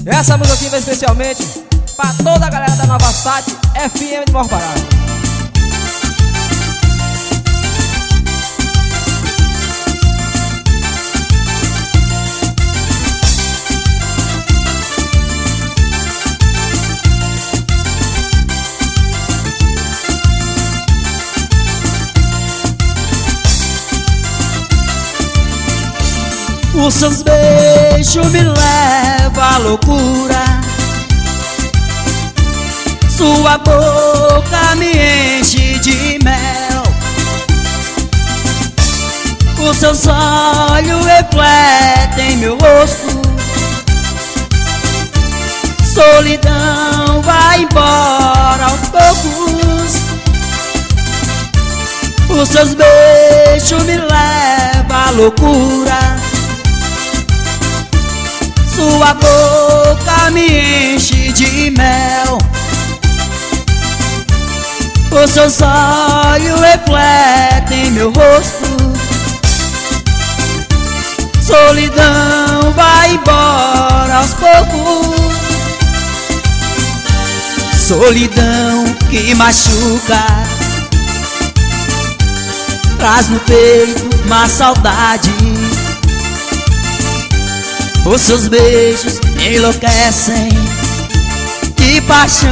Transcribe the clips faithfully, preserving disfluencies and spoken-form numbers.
Essa música aqui vai especialmente pra toda a galera da Nova Sat F M de Morro Parado. Os seus beijos me levam à loucura, sua boca me enche de mel, os seus olhos refletem meu rosto, solidão vai embora aos poucos. Os seus beijos me levam à loucura, sua boca me enche de mel, os seus olhos refletem meu rosto, solidão vai embora aos poucos. Solidão que machuca, traz no peito uma saudade. Os seus beijos me enlouquecem de paixão.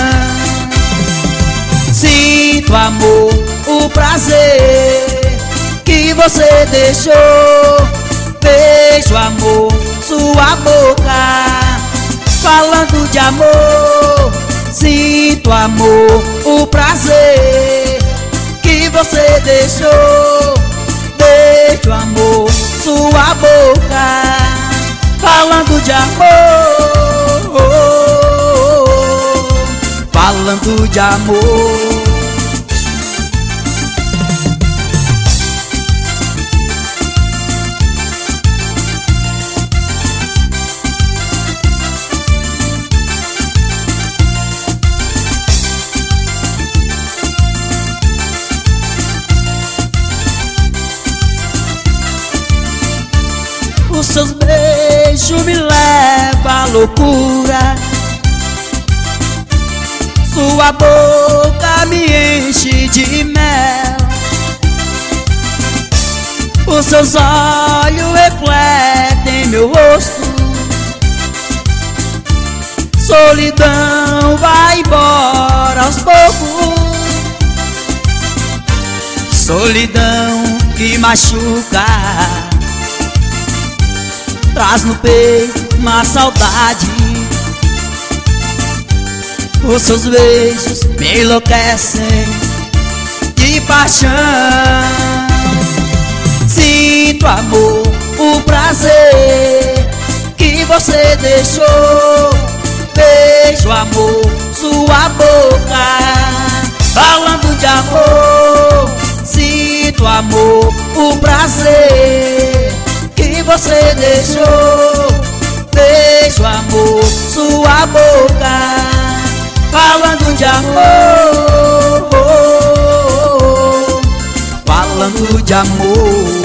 Sinto amor, o prazer que você deixou. Beijo amor, sua boca falando de amor. Sinto amor, o prazer que você deixou. Beijo amor, sua boca falando de amor, falando de amor. Os seus beijos me levam à loucura, sua boca me enche de mel, os seus olhos refletem meu rosto, solidão vai embora aos poucos. Solidão que machuca, traz no peito uma saudade. Os seus beijos me enlouquecem de paixão. Sinto amor, o prazer que você deixou. Beijo amor, sua boca falando de amor. Sinto amor, o prazer que você deixou. Beijo amor, sua boca falando de amor, falando de amor.